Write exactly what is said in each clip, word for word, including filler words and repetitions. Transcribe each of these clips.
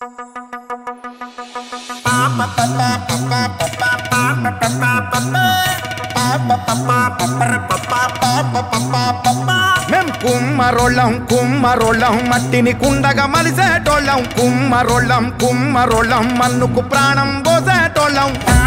మేం కుమ్మరోళ్ళం కుమ్మరోళ్ళం మట్టిని కుండగా మలిసేటోళ్ళం కుమ్మరోళ్ళం కుమ్మరోళ్ళం మన్నుకు ప్రాణం పోసేటోళ్ళం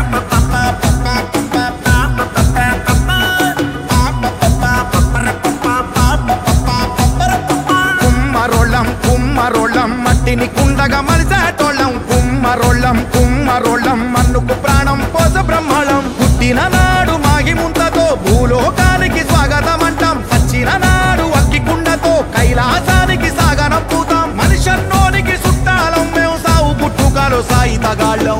కుమ్మరోళ్ళం కుమ్మరోళ్ళం మట్టిని కుండగా మలిసేటోళ్ళం కుమ్మరోళ్ళం కుమ్మరోళ్ళం మన్నుకు ప్రాణం పోస బ్రహ్మళం పుట్టిన నాడు మాగి ముంతతో భూలోకానికి స్వాగతం అంటాం సచ్చిన నాడు అగ్గి కుండతో కైలాసానికి సాగనంపుతాం మనిషన్నోనికి సుట్టాలం మేము సావు పుట్టుకలో సాయి తగాళ్ళం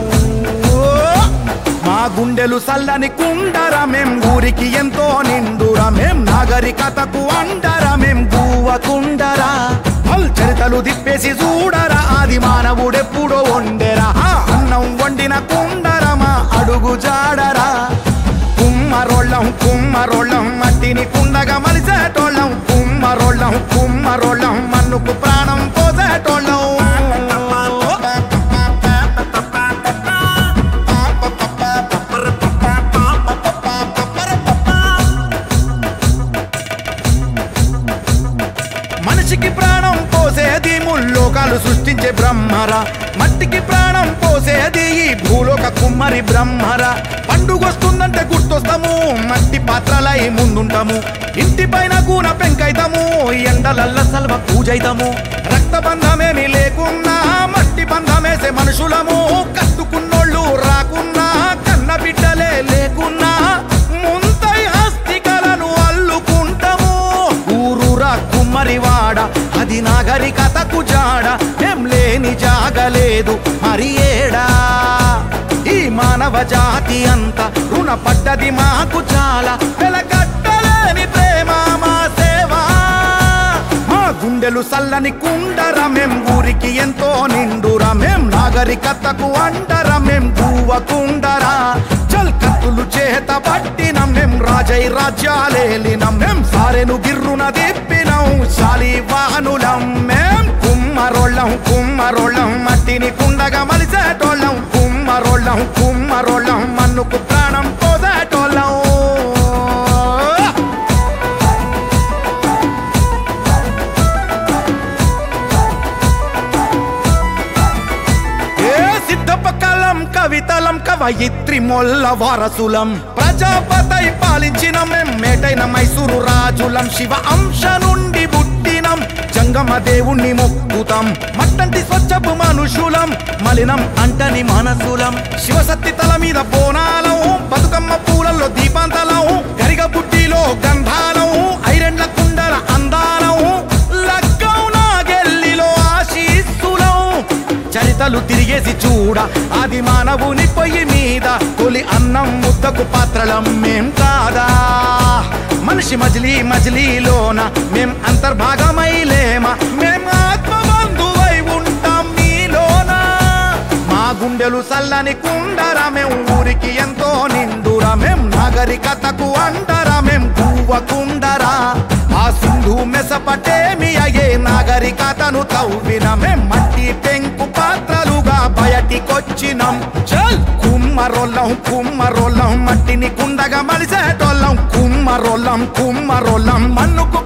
మా గుండెలు సల్లని కుండరా మేం ఊరికి ఎంతో నిండురా మేం నాగరికతకు అండరా మేం గువ్వ కుండరా చరితలు దిప్పేసి చూడరా ఆది మానవుడెప్పుడో వండెరా అన్నం వండిన కుండరమా అడుగు జాడరా కుమ్మరోళ్ళం కుమ్మరోళ్ళం మట్టిని కుండగా మలిసేటోళ్ళం కుమ్మరోళ్ళం కుమ్మరోళ్ళం మన్నుకు ప్రాణం పోసేటోళ్ళం మనిషికి ప్రాణం పోసేది ముల్లోకాలు సృష్టించే బ్రహ్మరా మట్టికి ప్రాణం పోసేది ఈ భూలోక కుమ్మరి బ్రహ్మరా పండుగొస్తుందంటే గుర్తొస్తాము మట్టి పాత్రలై ముందుంటాము ఇంటి పైన కూన పెంకైతాము ఎండలల్ల సల్వ పూజైతాము రక్త బంధమేమి లేకున్నా మట్టి బంధమేసే మనుషులము కట్టుకున్నోళ్ళు రాకున్నా కన్న బిడ్డలే లేకున్నా ముంతై హస్తికలను అల్లుకుంటాము ఊరూరా కుమ్మరివాడ అది నాగరికతకు జాడ ఏం లేని జాగలేదు మరి ఏడా ఈ మానవ జాతి అంతా రుణపడ్డది మాకు చాలా వెలకట్టలేని ప్రేమ మా సేవ మా గుండెలు సల్లని కుండరా మేం ఊరికి ఎంతో నిండురా మేం నాగరికతకు అండరా మేం గువ్వ కుండరా చల్ కత్తులు చేత పట్టినం మేం రాజై రాజ్యాలేలినం మేం సారెను గిర్రున దిప్పినం శాలి వాహనులం మేం కుమ్మరోళ్ళం కుమ్మరోళ్ళం మట్టిని కుండగా మలిసేటోళ్ళం కుమ్మరోళ్ళం కుమ్మరోళ్ళం మన్నుకు ప్రాణం పోసేటోళ్ళం ఏ సిద్ధప్ప కలం కవితలం కవయిత్రి మొల్ల వారసులం ప్రజాపతై పాలించిన మేం మేటైన మైసూరు రాజులం శివ అంశ నుండి పుట్టినం జంగమ దేవుణ్ణి మొక్కుతాం మట్టంటి స్వచ్ఛపు మనుషులం మలినం అంటని మనసులం శివసత్తి తల మీద బోనాలం బతుకమ్మ పూలల్లో దీపాంతలం గరిగ బుడ్డిలో గంధాలం ఐరెండ్ల కుండల అందాలం లగ్గం నాగెల్లిలో ఆశీస్సులం చరితలు తిరిగేసి చూడ ఆది మానవుని పొయ్యి మీద తొలి అన్నం ముద్దకు పాత్రలం మేం కాదా మనిషి మజిలీ మజిలీలోన మేం అంతర్భాగమైలేమా మేం ఆత్మబంధువై ఉంటాం మీలోన మా గుండెలు సల్లని కుండరా మేం ఊరికి ఎంతో నిండురా మేం నాగరికతకు అండరా మేం గువ్వ కుండరా ఆ సింధు మెసపటేమియా ఏ నాగరికతను తవ్విన మేం మట్టి పెంకు పాత్రలుగా బయటికొచ్చినం చల్ కుమ్మరోళ్ళం కుమ్మరోళ్ళం మట్టిని కుండగా మలిసేటోళ్ళం కుమ్మరోళ్ళం కుమ్మరోళ్ళం మన్నుకు